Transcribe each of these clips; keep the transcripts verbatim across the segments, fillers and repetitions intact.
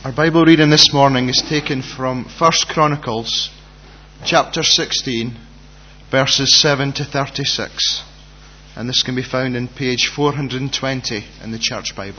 Our Bible reading this morning is taken from First Chronicles chapter sixteen, verses seven to thirty-six. And this can be found in page four hundred twenty in the Church Bible.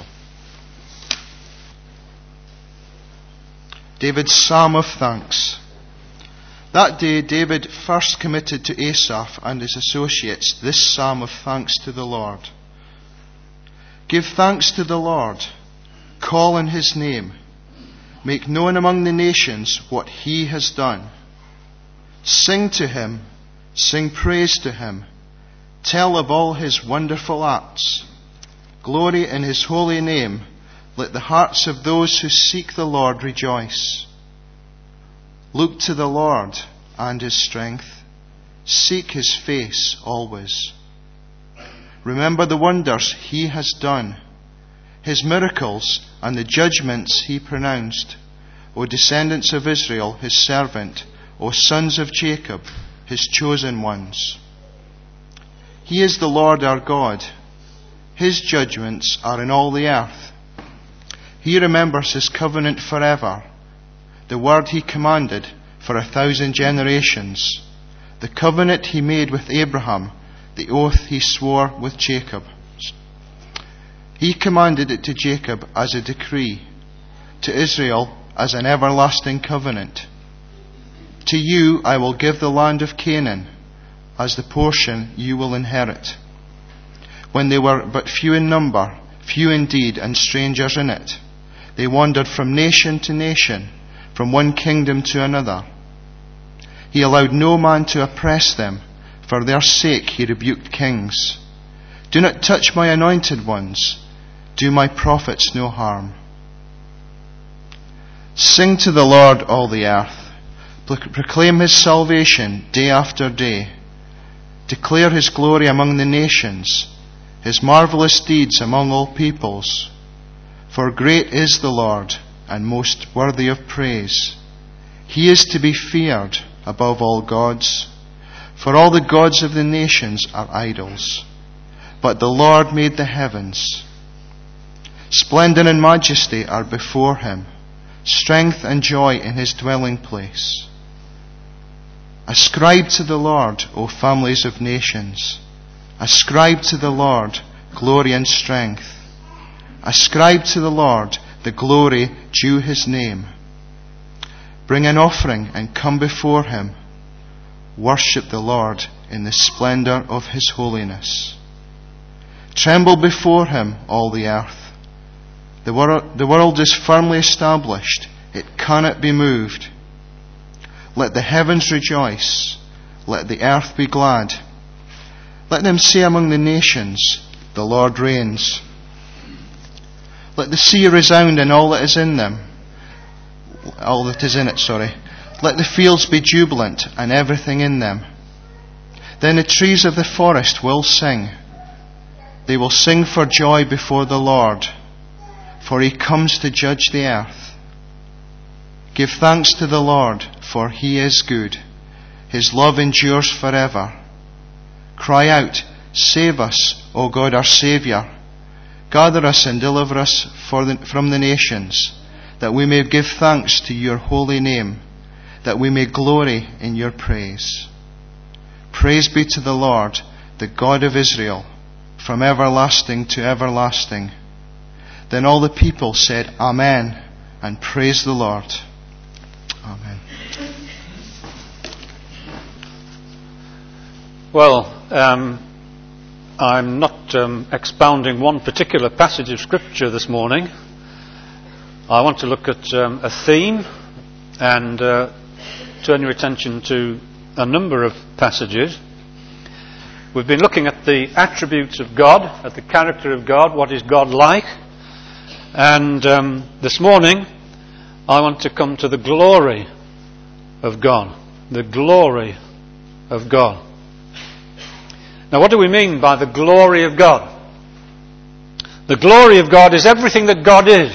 David's Psalm of Thanks. That day David first committed to Asaph and his associates this psalm of thanks to the Lord. Give thanks to the Lord. Call on his name. Make known among the nations what he has done. Sing to him. Sing praise to him. Tell of all his wonderful acts. Glory in his holy name. Let the hearts of those who seek the Lord rejoice. Look to the Lord and his strength. Seek his face always. Remember the wonders he has done, his miracles and the judgments he pronounced. O descendants of Israel, his servant, O sons of Jacob, his chosen ones. He is the Lord our God. His judgments are in all the earth. He remembers his covenant forever, the word he commanded for a thousand generations, the covenant he made with Abraham, the oath he swore with Jacob. He commanded it to Jacob as a decree, to Israel as an everlasting covenant. To you I will give the land of Canaan as the portion you will inherit. When they were but few in number, few indeed, and strangers in it, they wandered from nation to nation, from one kingdom to another. He allowed no man to oppress them. For their sake he rebuked kings. Do not touch my anointed ones. Do my prophets no harm. Sing to the Lord, all the earth. Proclaim his salvation day after day. Declare his glory among the nations, his marvelous deeds among all peoples. For great is the Lord, and most worthy of praise. He is to be feared above all gods. For all the gods of the nations are idols, but the Lord made the heavens. Splendor and majesty are before him, strength and joy in his dwelling place. Ascribe to the Lord, O families of nations. Ascribe to the Lord glory and strength. Ascribe to the Lord the glory due his name. Bring an offering and come before him. Worship the Lord in the splendor of his holiness. Tremble before him, all the earth. The world, the world is firmly established. It cannot be moved. Let the heavens rejoice. Let the earth be glad. Let them say among the nations, the Lord reigns. Let the sea resound and all that is in them. All that is in it, sorry. Let the fields be jubilant and everything in them. Then the trees of the forest will sing. They will sing for joy before the Lord, for he comes to judge the earth. Give thanks to the Lord, for he is good. His love endures forever. Cry out, save us, O God our Saviour. Gather us and deliver us for the, from the nations, that we may give thanks to your holy name, that we may glory in your praise. Praise be to the Lord, the God of Israel, from everlasting to everlasting. Then all the people said, Amen, and praise the Lord. Amen. Well, um, I'm not um, expounding one particular passage of Scripture this morning. I want to look at um, a theme and uh, turn your attention to a number of passages. We've been looking at the attributes of God, at the character of God, what is God like. And um, this morning I want to come to the glory of God. The glory of God. Now, what do we mean by the glory of God? The glory of God is everything that God is.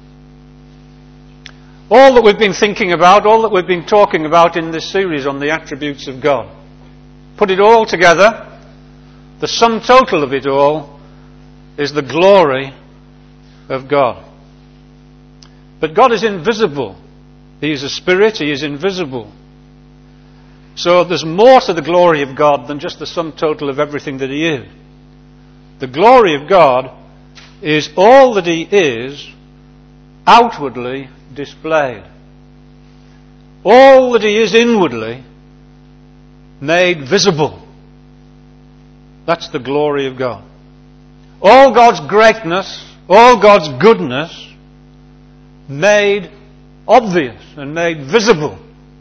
All that we've been thinking about, all that we've been talking about in this series on the attributes of God. Put it all together, the sum total of it all is the glory of God. But God is invisible. He is a spirit, he is invisible. So there's more to the glory of God than just the sum total of everything that he is. The glory of God is all that he is outwardly displayed. All that he is inwardly made visible. That's the glory of God. All God's greatness, all God's goodness made obvious and made visible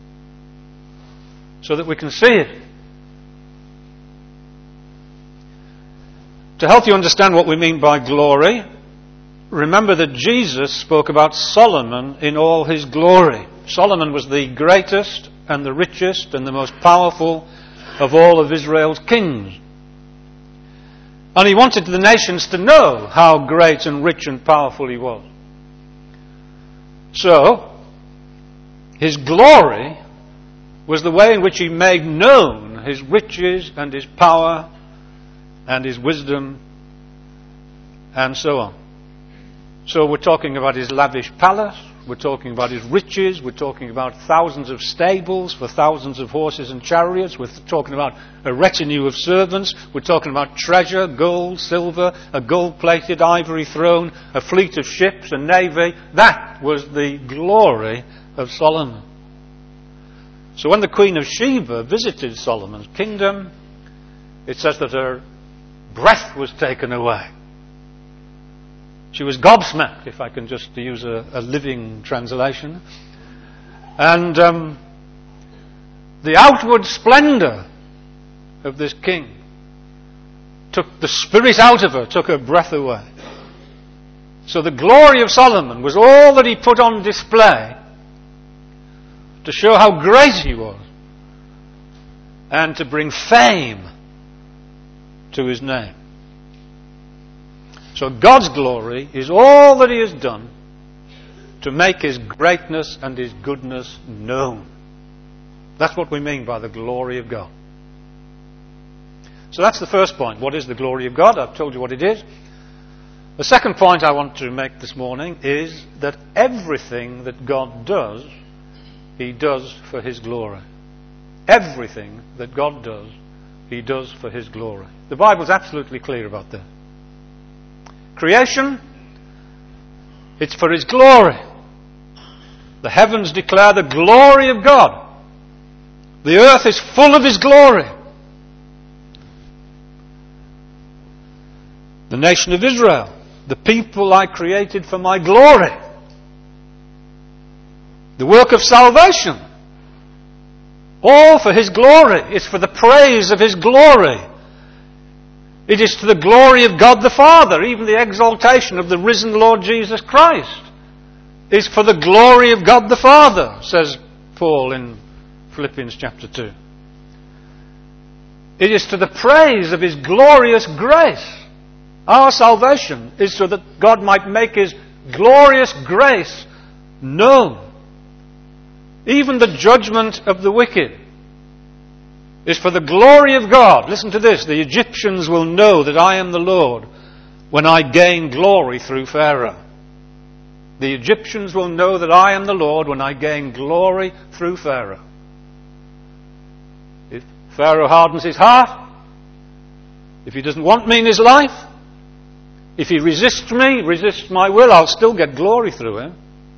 so that we can see it. To help you understand what we mean by glory, remember that Jesus spoke about Solomon in all his glory. Solomon was the greatest and the richest and the most powerful of all of Israel's kings. And he wanted the nations to know how great and rich and powerful he was. So, his glory was the way in which he made known his riches and his power and his wisdom and so on. So we're talking about his lavish palace, we're talking about his riches, we're talking about thousands of stables for thousands of horses and chariots, we're talking about a retinue of servants, we're talking about treasure, gold, silver, a gold-plated ivory throne, a fleet of ships, a navy. That was the glory of Solomon. So when the Queen of Sheba visited Solomon's kingdom, it says that her breath was taken away. She was gobsmacked, if I can just use a, a living translation. And um, the outward splendour of this king took the spirit out of her, took her breath away. So the glory of Solomon was all that he put on display to show how great he was and to bring fame to his name. So God's glory is all that he has done to make his greatness and his goodness known. That's what we mean by the glory of God. So that's the first point. What is the glory of God? I've told you what it is. The second point I want to make this morning is that everything that God does, he does for his glory. Everything that God does, he does for his glory. The Bible's absolutely clear about that. Creation, it's for his glory. The heavens declare the glory of God. The earth is full of his glory. The nation of Israel, the people I created for my glory. The work of salvation, all for his glory. It's for the praise of his glory. It is to the glory of God the Father. Even the exaltation of the risen Lord Jesus Christ is for the glory of God the Father, says Paul in Philippians chapter two. It is to the praise of his glorious grace. Our salvation is so that God might make his glorious grace known. Even the judgment of the wicked is for the glory of God. Listen to this. The Egyptians will know that I am the Lord when I gain glory through Pharaoh. The Egyptians will know that I am the Lord when I gain glory through Pharaoh. If Pharaoh hardens his heart, if he doesn't want me in his life, if he resists me, resists my will, I'll still get glory through him.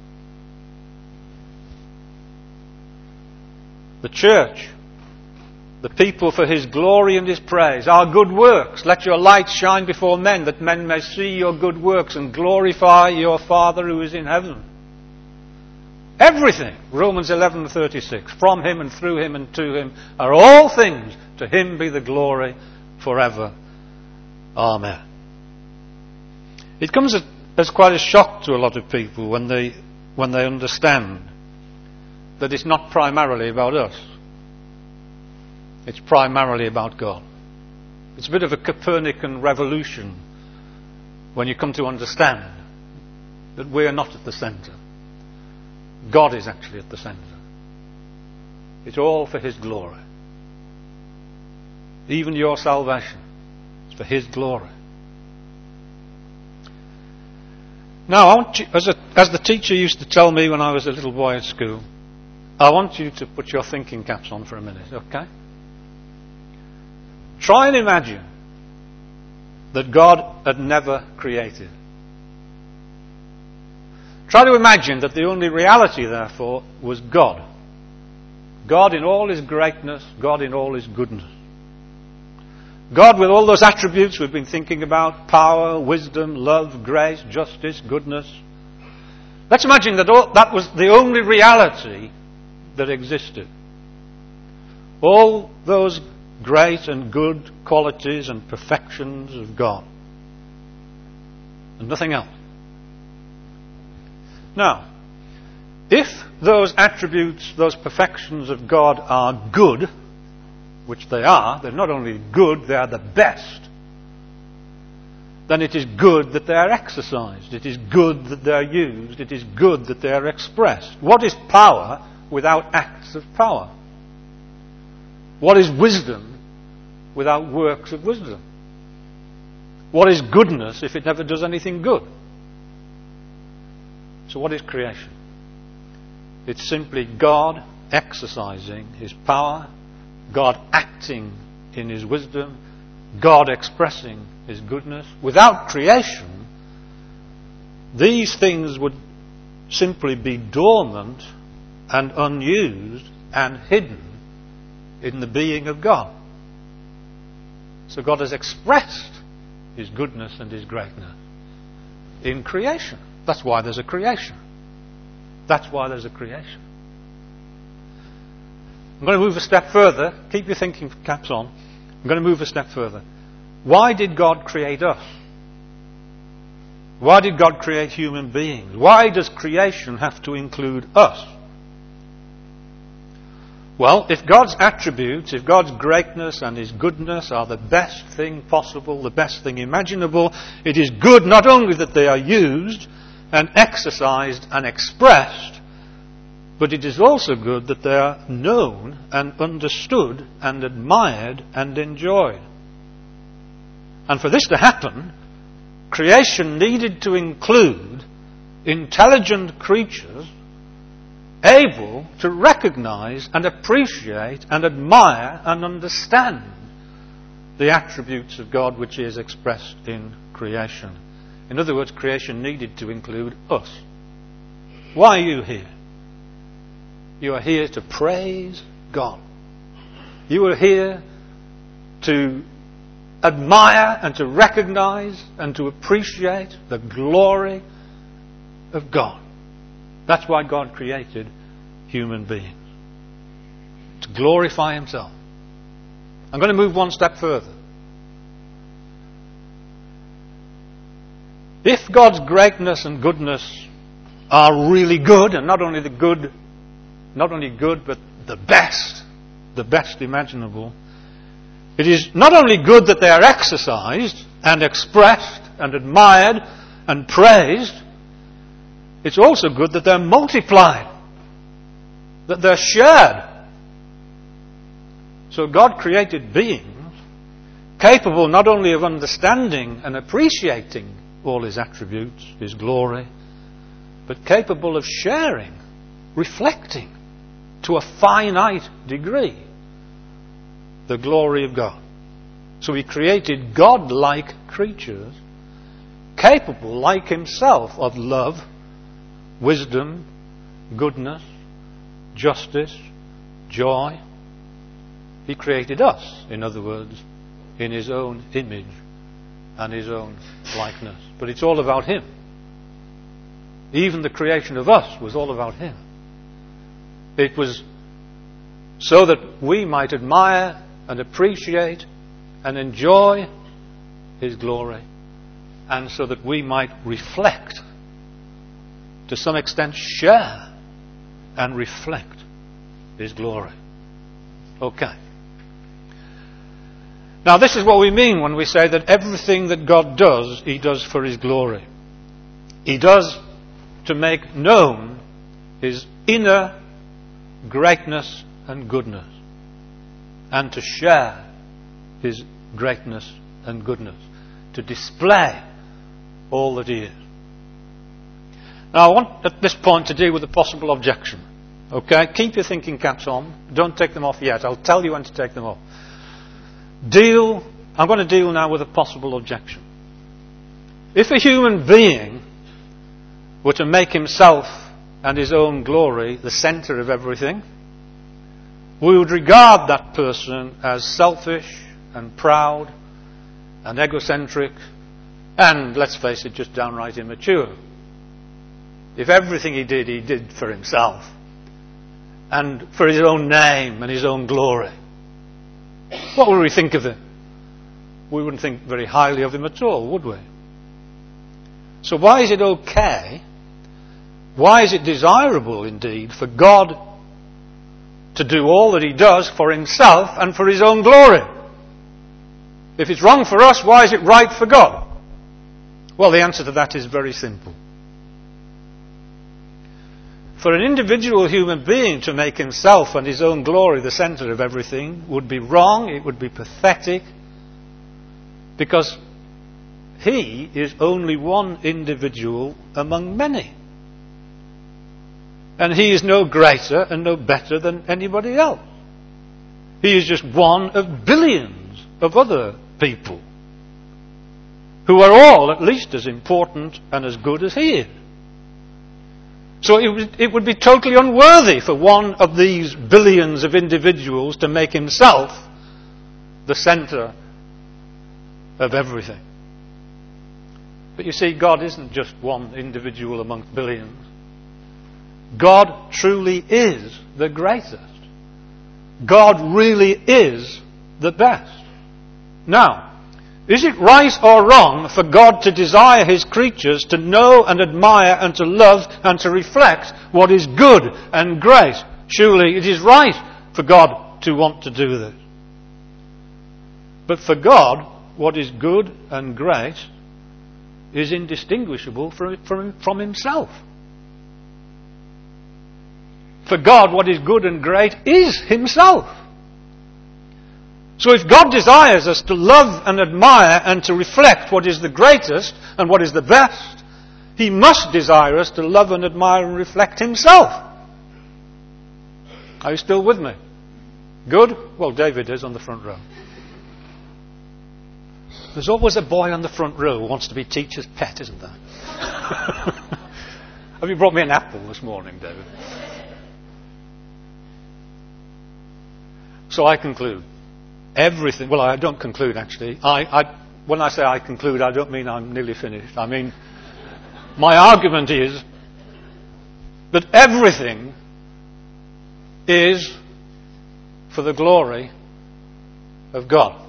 The church, the people for his glory and his praise, our good works. Let your light shine before men, that men may see your good works and glorify your Father who is in heaven. Everything, Romans eleven thirty-six, from him and through him and to him are all things. To him be the glory forever. Amen. It comes as quite a shock to a lot of people when they when they understand that it's not primarily about us. It's primarily about God. It's a bit of a Copernican revolution when you come to understand that we are not at the centre. God is actually at the centre. It's all for his glory. Even your salvation is for his glory. Now, I want you, as, a, as the teacher used to tell me when I was a little boy at school, I want you to put your thinking caps on for a minute, okay? Try and imagine that God had never created. Try to imagine that the only reality, therefore, was God. God in all His greatness, God in all His goodness. God with all those attributes we've been thinking about, power, wisdom, love, grace, justice, goodness. Let's imagine that all, that was the only reality that existed. All those great and good qualities and perfections of God. And nothing else. Now, if those attributes, those perfections of God are good, which they are, they're not only good, they are the best, then it is good that they are exercised. It is good that they are used. It is good that they are expressed. What is power without acts of power? What is wisdom without works of wisdom? What is goodness if it never does anything good? So what is creation? It's simply God exercising His power, God acting in His wisdom, God expressing His goodness. Without creation, these things would simply be dormant and unused and hidden in the being of God. So God has expressed His goodness and His greatness in creation. That's why there's a creation. That's why there's a creation. I'm going to move a step further. Keep your thinking caps on. I'm going to move a step further. Why did God create us? Why did God create human beings? Why does creation have to include us? Well, if God's attributes, if God's greatness and His goodness are the best thing possible, the best thing imaginable, it is good not only that they are used and exercised and expressed, but it is also good that they are known and understood and admired and enjoyed. And for this to happen, creation needed to include intelligent creatures able to recognize and appreciate and admire and understand the attributes of God which is expressed in creation. In other words, creation needed to include us. Why are you here? You are here to praise God. You are here to admire and to recognize and to appreciate the glory of God. That's why God created human beings. To glorify Himself. I'm going to move one step further. If God's greatness and goodness are really good, and not only the good, not only good, but the best, the best imaginable, it is not only good that they are exercised and expressed and admired and praised, it's also good that they're multiplied, that they're shared. So God created beings capable not only of understanding and appreciating all His attributes, His glory, but capable of sharing, reflecting to a finite degree the glory of God. So He created God-like creatures capable, like Himself, of love, wisdom, goodness, justice, joy. He created us, in other words, in His own image and His own likeness. But it's all about Him. Even the creation of us was all about Him. It was so that we might admire and appreciate and enjoy His glory, and so that we might reflect, to some extent share and reflect His glory. Okay. Now this is what we mean when we say that everything that God does, He does for His glory. He does to make known His inner greatness and goodness, and to share His greatness and goodness, to display all that He is. Now I want at this point to deal with a possible objection. Okay? Keep your thinking caps on. Don't take them off yet. I'll tell you when to take them off. Deal, I'm going to deal now with a possible objection. If a human being were to make himself and his own glory the centre of everything, we would regard that person as selfish and proud and egocentric and, let's face it, just downright immature. If everything he did, he did for himself and for his own name and his own glory, what would we think of him? We wouldn't think very highly of him at all, would we? So why is it okay, why is it desirable indeed for God to do all that he does for himself and for his own glory? If it's wrong for us, why is it right for God? Well, the answer to that is very simple. For an individual human being to make himself and his own glory the centre of everything would be wrong, it would be pathetic, because he is only one individual among many. And he is no greater and no better than anybody else. He is just one of billions of other people who are all at least as important and as good as he is. So it would, it would be totally unworthy for one of these billions of individuals to make himself the centre of everything. But you see, God isn't just one individual amongst billions. God truly is the greatest. God really is the best. Now, is it right or wrong for God to desire his creatures to know and admire and to love and to reflect what is good and great? Surely it is right for God to want to do this. But for God, what is good and great is indistinguishable from, from, from himself. For God, what is good and great is himself. So if God desires us to love and admire and to reflect what is the greatest and what is the best, he must desire us to love and admire and reflect himself. Are you still with me? Good? Well, David is on the front row. There's always a boy on the front row who wants to be teacher's pet, isn't there? Have you brought me an apple this morning, David? So I conclude. Everything, well, I don't conclude actually. I, I, when I say I conclude, I don't mean I'm nearly finished. I mean, my argument is that everything is for the glory of God.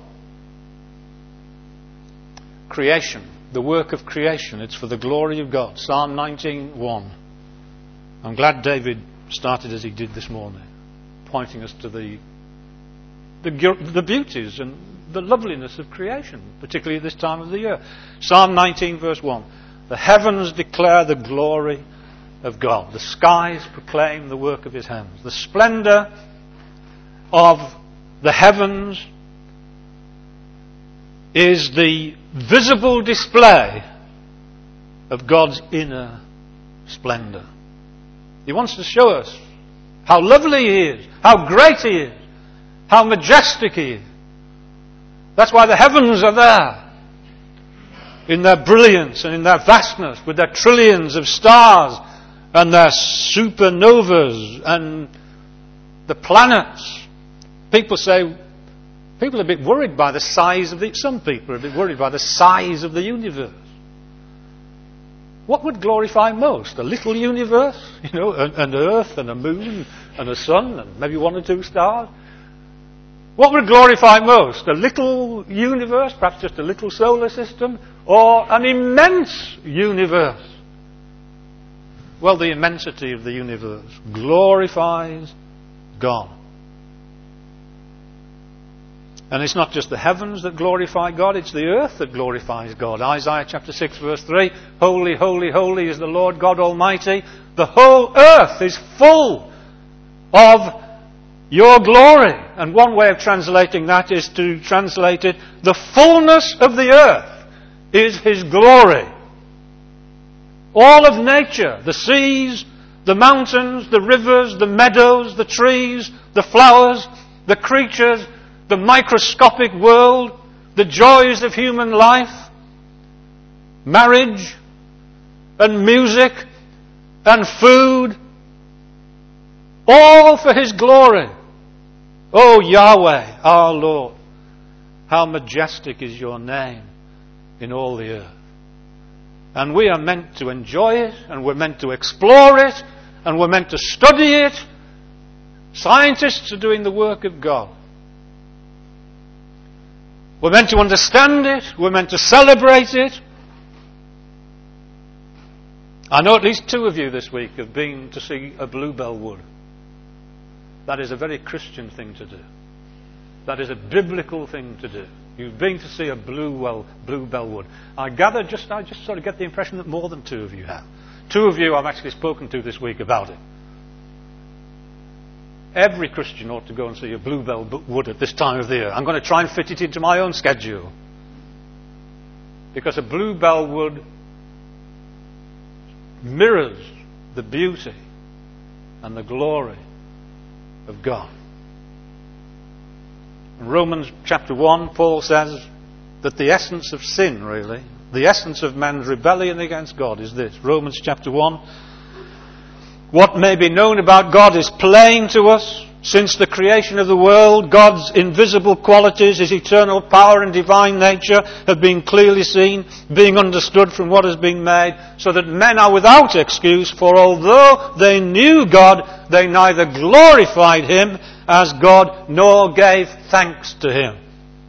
Creation, the work of creation, it's for the glory of God. Psalm nineteen one. I'm glad David started as he did this morning, pointing us to the The, the beauties and the loveliness of creation, particularly at this time of the year. Psalm nineteen verse one. The heavens declare the glory of God. The skies proclaim the work of his hands. The splendour of the heavens is the visible display of God's inner splendour. He wants to show us how lovely he is, how great he is, how majestic he is. That's why the heavens are there, in their brilliance and in their vastness, with their trillions of stars and their supernovas and the planets. People say, people are a bit worried by the size of the, some people are a bit worried by the size of the universe. What would glorify most? A little universe, you know, an, an earth and a moon and a sun and maybe one or two stars? What would glorify most? A little universe, perhaps just a little solar system, or an immense universe? Well, the immensity of the universe glorifies God. And it's not just the heavens that glorify God, it's the earth that glorifies God. Isaiah chapter six verse three, Holy, holy, holy is the Lord God Almighty. The whole earth is full of your glory. And one way of translating that is to translate it, the fullness of the earth is his glory. All of nature, the seas, the mountains, the rivers, the meadows, the trees, the flowers, the creatures, the microscopic world, the joys of human life, marriage and music and food, all for His glory. O Yahweh, our Lord, how majestic is your name in all the earth. And we are meant to enjoy it, and we're meant to explore it, and we're meant to study it. Scientists are doing the work of God. We're meant to understand it. We're meant to celebrate it. I know at least two of you this week have been to see a bluebell wood. That is a very Christian thing to do. That is a biblical thing to do. You've been to see a bluebell, bluebell wood. I gather, just I just sort of get the impression that more than two of you have. Two of you I've actually spoken to this week about it. Every Christian ought to go and see a bluebell wood at this time of the year. I'm going to try and fit it into my own schedule. Because a bluebell wood mirrors the beauty and the glory of God. In Romans chapter one, Paul says that the essence of sin, really, the essence of man's rebellion against God is this. Romans chapter one. What may be known about God is plain to us. Since the creation of the world, God's invisible qualities, His eternal power and divine nature have been clearly seen, being understood from what has been made, so that men are without excuse, for although they knew God, they neither glorified Him as God nor gave thanks to Him.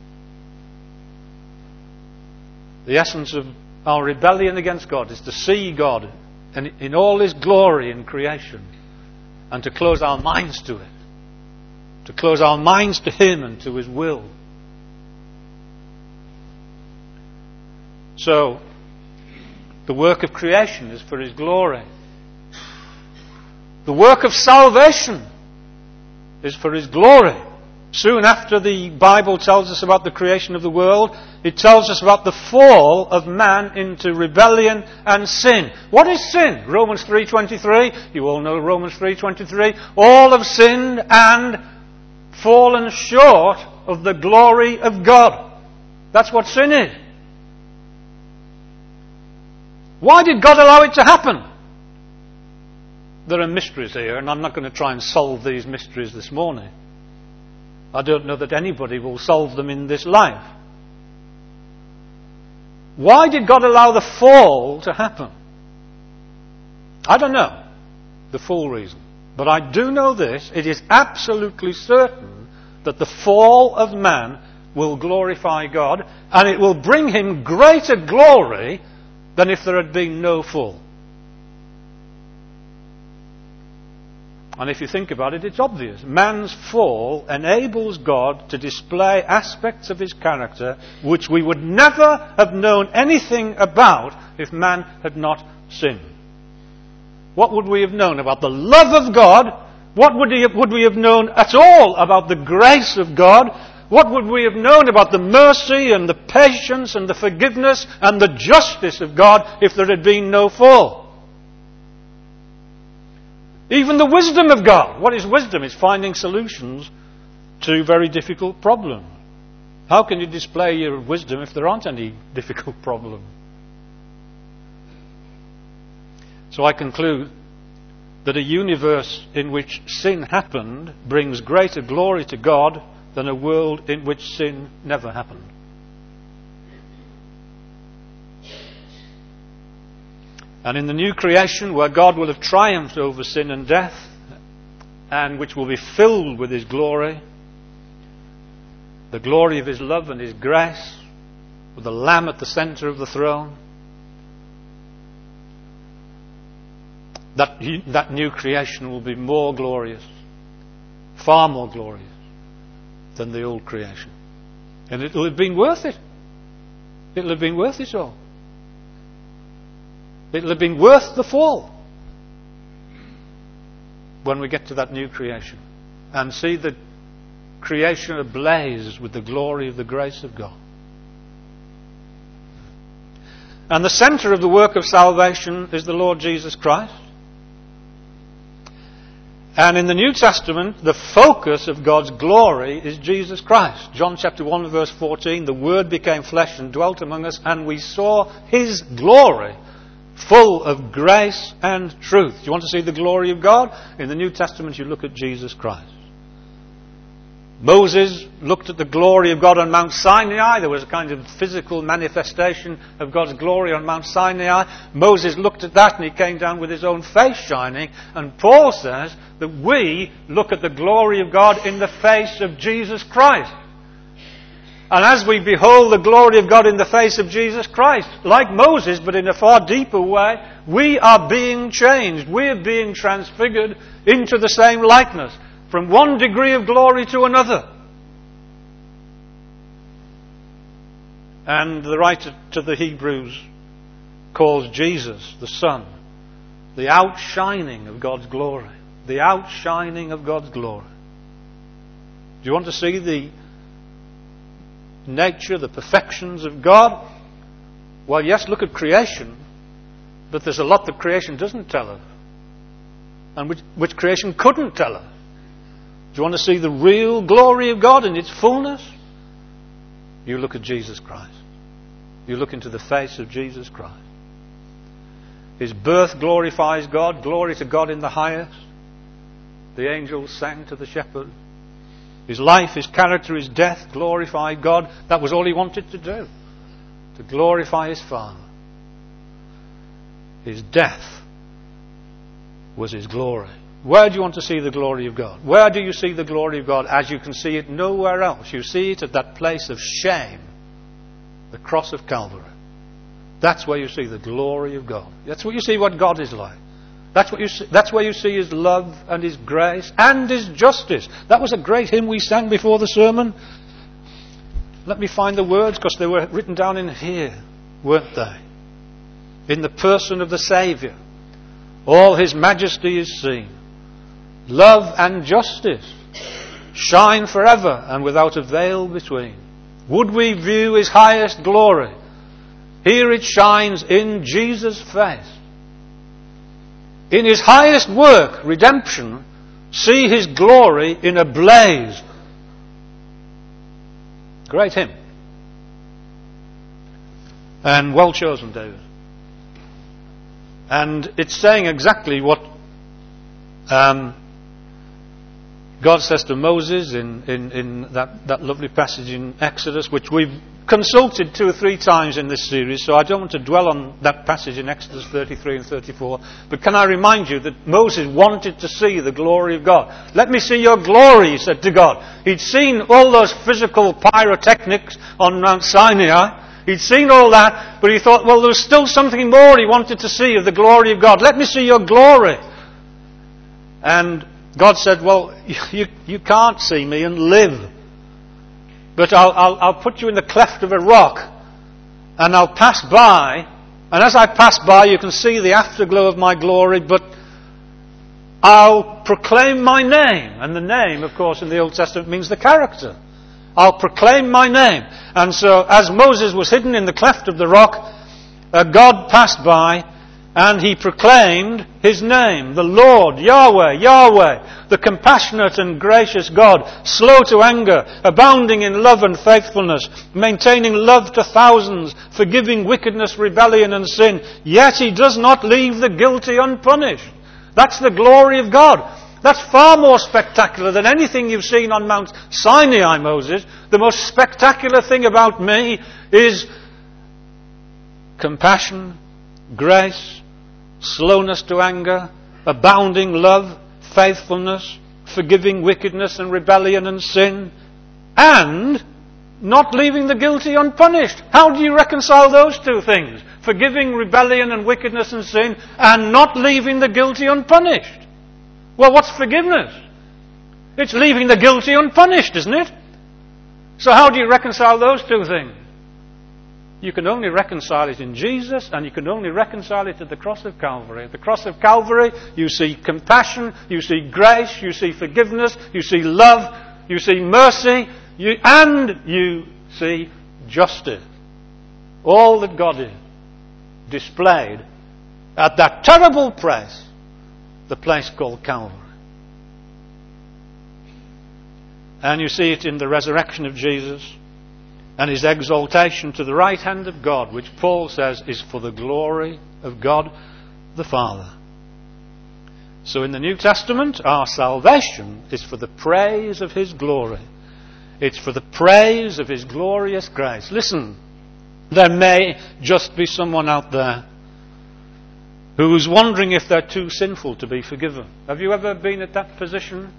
The essence of our rebellion against God is to see God and in all His glory in creation, and to close our minds to it, to close our minds to Him and to His will. So, the work of creation is for His glory. The work of salvation is for His glory. Soon after the Bible tells us about the creation of the world, it tells us about the fall of man into rebellion and sin. What is sin? Romans three twenty-three. You all know Romans three twenty-three. All have sinned and fallen short of the glory of God. That's what sin is. Why did God allow it to happen? There are mysteries here, and I'm not going to try and solve these mysteries this morning. I don't know that anybody will solve them in this life. Why did God allow the fall to happen? I don't know the full reason. But I do know this. It is absolutely certain that the fall of man will glorify God, and it will bring Him greater glory than if there had been no fall. And if you think about it, it's obvious. Man's fall enables God to display aspects of His character which we would never have known anything about if man had not sinned. What would we have known about the love of God? What would, he, would we have known at all about the grace of God? What would we have known about the mercy and the patience and the forgiveness and the justice of God if there had been no fall? Even the wisdom of God. What is wisdom? It's finding solutions to very difficult problems. How can you display your wisdom if there aren't any difficult problems? So I conclude that a universe in which sin happened brings greater glory to God than a world in which sin never happened. And in the new creation, where God will have triumphed over sin and death, and which will be filled with His glory, the glory of His love and His grace, with the Lamb at the centre of the throne, that, that new creation will be more glorious, far more glorious than the old creation. And it will have been worth it. It will have been worth it all. It will have been worth the fall when we get to that new creation and see the creation ablaze with the glory of the grace of God. And the centre of the work of salvation is the Lord Jesus Christ. And in the New Testament, the focus of God's glory is Jesus Christ. John chapter one verse fourteen, the Word became flesh and dwelt among us, and we saw His glory, full of grace and truth. Do you want to see the glory of God? In the New Testament, you look at Jesus Christ. Moses looked at the glory of God on Mount Sinai. There was a kind of physical manifestation of God's glory on Mount Sinai. Moses looked at that and he came down with his own face shining. And Paul says that we look at the glory of God in the face of Jesus Christ. And as we behold the glory of God in the face of Jesus Christ, like Moses, but in a far deeper way, we are being changed. We are being transfigured into the same likeness, from one degree of glory to another. And the writer to the Hebrews calls Jesus, the Son, the outshining of God's glory. The outshining of God's glory. Do you want to see the nature, the perfections of God? Well, yes, look at creation, but there's a lot that creation doesn't tell us, and which, which creation couldn't tell us. Do you want to see the real glory of God in its fullness? You look at Jesus Christ. You look into the face of Jesus Christ. His birth glorifies God. Glory to God in the highest. The angels sang to the shepherd. His life, His character, His death glorified God. That was all He wanted to do. To glorify His Father. His death was His glory. Where do you want to see the glory of God? Where do you see the glory of God as you can see it nowhere else? You see it at that place of shame, the cross of Calvary. That's where you see the glory of God. That's where you see what God is like. That's what you see, that's where you see His love and His grace and His justice. That was a great hymn we sang before the sermon. Let me find the words, because they were written down in here, weren't they? In the person of the Saviour, all His majesty is seen. Love and justice shine forever and without a veil between. Would we view His highest glory? Here it shines in Jesus' face. In His highest work, redemption, see His glory in a blaze. Great hymn. And well chosen, David. And it's saying exactly what um, God says to Moses in, in, in that, that lovely passage in Exodus, which we've consulted two or three times in this series, so I don't want to dwell on that passage in Exodus thirty-three and thirty-four. But can I remind you that Moses wanted to see the glory of God. Let me see your glory, he said to God. He'd seen all those physical pyrotechnics on Mount Sinai. He'd seen all that, but he thought, well, there was still something more he wanted to see of the glory of God. Let me see your glory. And God said, well, you, you can't see me and live. But I'll, I'll, I'll put you in the cleft of a rock, and I'll pass by, and as I pass by you can see the afterglow of my glory, but I'll proclaim my name. And the name, of course, in the Old Testament means the character. I'll proclaim my name. And so as Moses was hidden in the cleft of the rock, uh, God passed by, and He proclaimed His name, the Lord, Yahweh, Yahweh, the compassionate and gracious God, slow to anger, abounding in love and faithfulness, maintaining love to thousands, forgiving wickedness, rebellion and sin. Yet He does not leave the guilty unpunished. That's the glory of God. That's far more spectacular than anything you've seen on Mount Sinai, Moses. The most spectacular thing about me is compassion, grace, slowness to anger, abounding love, faithfulness, forgiving wickedness and rebellion and sin, and not leaving the guilty unpunished. How do you reconcile those two things? Forgiving rebellion and wickedness and sin, and not leaving the guilty unpunished. Well, what's forgiveness? It's leaving the guilty unpunished, isn't it? So how do you reconcile those two things? You can only reconcile it in Jesus, and you can only reconcile it at the cross of Calvary. At the cross of Calvary, you see compassion, you see grace, you see forgiveness, you see love, you see mercy, you, and you see justice. All that God is displayed at that terrible place, the place called Calvary. And you see it in the resurrection of Jesus and his exaltation to the right hand of God, which Paul says is for the glory of God the Father. So in the New Testament, our salvation is for the praise of his glory. It's for the praise of his glorious grace. Listen, there may just be someone out there who's wondering if they're too sinful to be forgiven. Have you ever been at that position?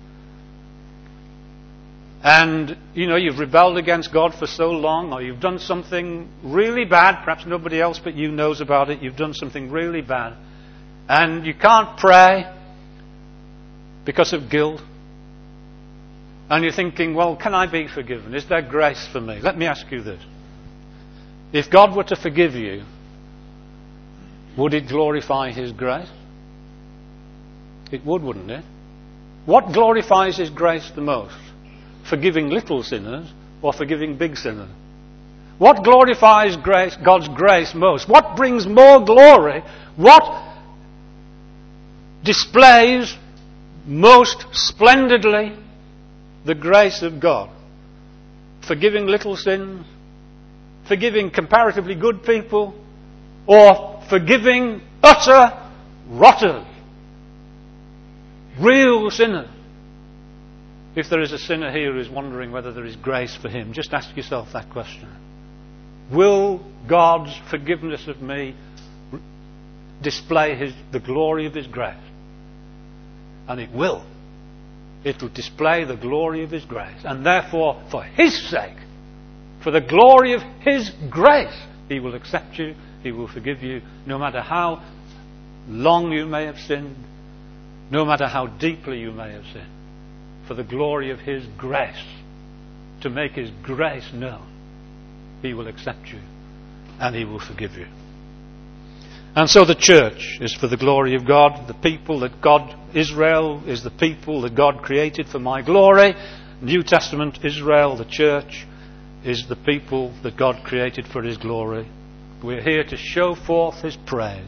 And, you know, you've rebelled against God for so long, or you've done something really bad, perhaps nobody else but you knows about it, you've done something really bad, and you can't pray because of guilt. And you're thinking, well, can I be forgiven? Is there grace for me? Let me ask you this. If God were to forgive you, would it glorify his grace? It would, wouldn't it? What glorifies his grace the most? Forgiving little sinners or forgiving big sinners? What glorifies grace, God's grace most? What brings more glory? What displays most splendidly the grace of God? Forgiving little sins? Forgiving comparatively good people? Or forgiving utter rotters? Real sinners? If there is a sinner here who is wondering whether there is grace for him, just ask yourself that question. Will God's forgiveness of me display his, the glory of his grace? And it will. It will display the glory of his grace. And therefore, for his sake, for the glory of his grace, he will accept you, he will forgive you, no matter how long you may have sinned, no matter how deeply you may have sinned. For the glory of his grace, to make his grace known, he will accept you and he will forgive you. And so the church is for the glory of God. The people that God, Israel, is the people that God created for my glory. New Testament Israel, the church, is the people that God created for his glory. We're here to show forth his praise.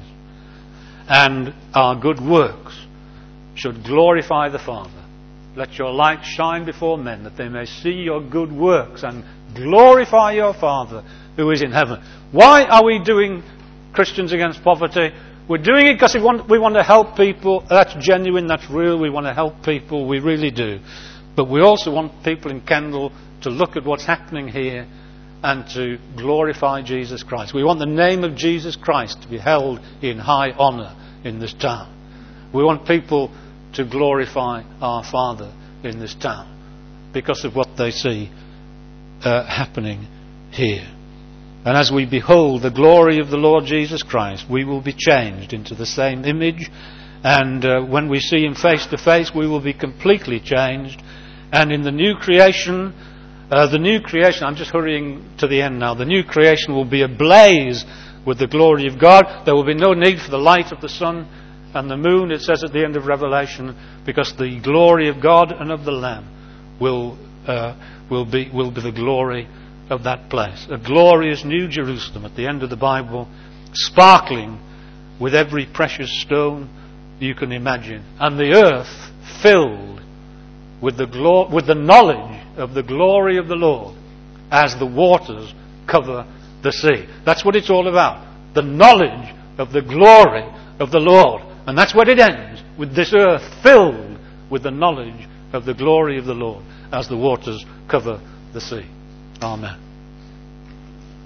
And our good works should glorify the Father. Let your light shine before men, that they may see your good works and glorify your Father who is in heaven. Why are we doing Christians Against Poverty? We're doing it because we want, we want to help people. That's genuine, that's real. We want to help people, we really do. But we also want people in Kendal to look at what's happening here and to glorify Jesus Christ. We want the name of Jesus Christ to be held in high honour in this town. We want people to glorify our Father in this town because of what they see uh, happening here. And as we behold the glory of the Lord Jesus Christ, we will be changed into the same image, and uh, when we see him face to face, we will be completely changed. And in the new creation, uh, the new creation, I'm just hurrying to the end now, the new creation will be ablaze with the glory of God. There will be no need for the light of the sun and the moon, it says at the end of Revelation, because the glory of God and of the Lamb will uh, will be will be the glory of that place. A glorious New Jerusalem at the end of the Bible, sparkling with every precious stone you can imagine, and the earth filled with the glo- with the knowledge of the glory of the Lord as the waters cover the sea. That's what it's all about. The knowledge of the glory of the Lord. And that's where it ends, with this earth filled with the knowledge of the glory of the Lord as the waters cover the sea. Amen.